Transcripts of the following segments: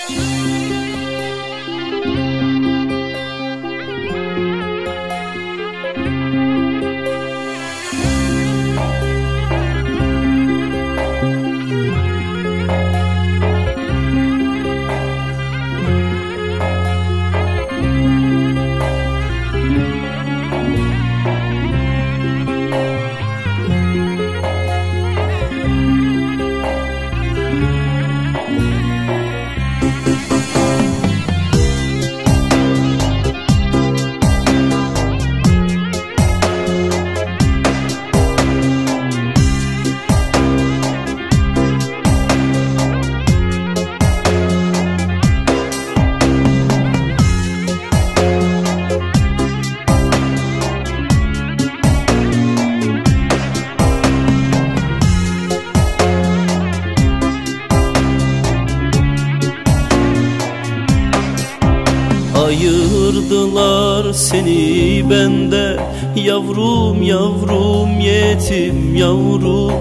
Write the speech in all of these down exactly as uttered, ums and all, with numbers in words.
Ayırdılar seni benden, yavrum yavrum yetim yavrum.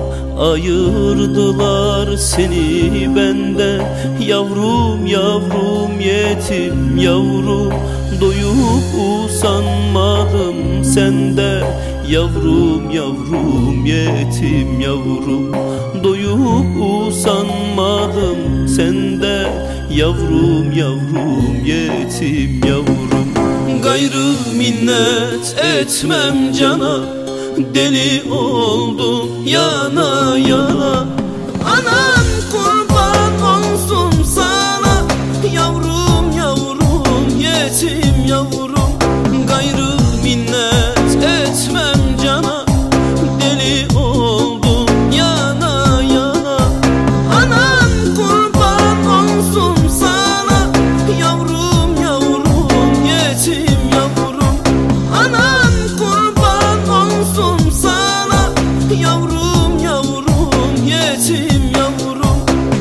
Ayırdılar seni benden, yavrum yavrum yetim yavrum. Doyup usanmadım sende, yavrum yavrum yetim yavrum. Doyup usanmadım sende, yavrum yavrum yetim yavrum. Gayrı minnet etmem cana, deli oldum yana yana. Anan kurban olsun sana, yavrum yavrum yetim yavrum. Gayrı minnet etmem cana, deli oldum yana yana. Anan kurban olsun sana, yavrum yavrum yetim yavrum. Anan kurban olsun sana, yavrum yavrum yetim yavrum.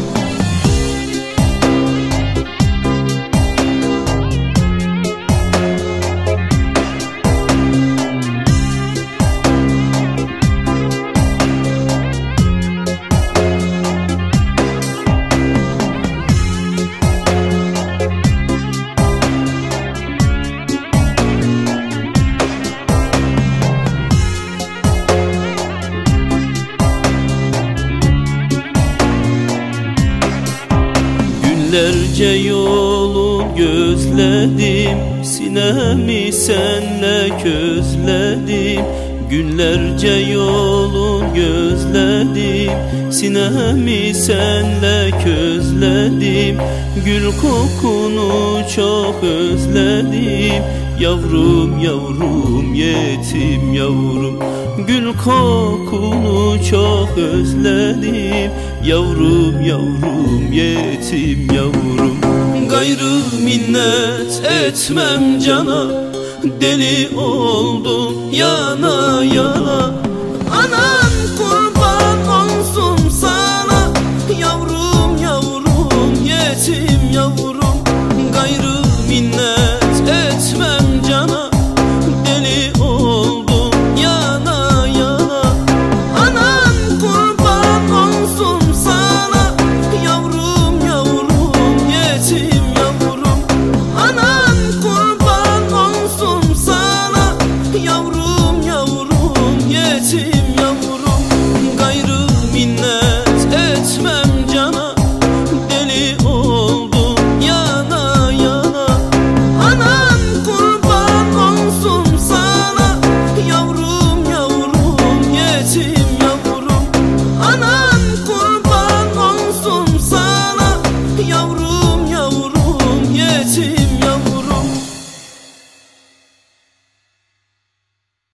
Günlerce yolu gözledim, sinemi senle közledim. Günlerce yolu gözledim, sinemi senle közledim. Gül kokunu çok özledim, yavrum yavrum yetim yavrum. Gül kokunu çok özledim, yavrum yavrum yetim yavrum. Gayrı minnet etmem cana, deli oldum yana yana. Ana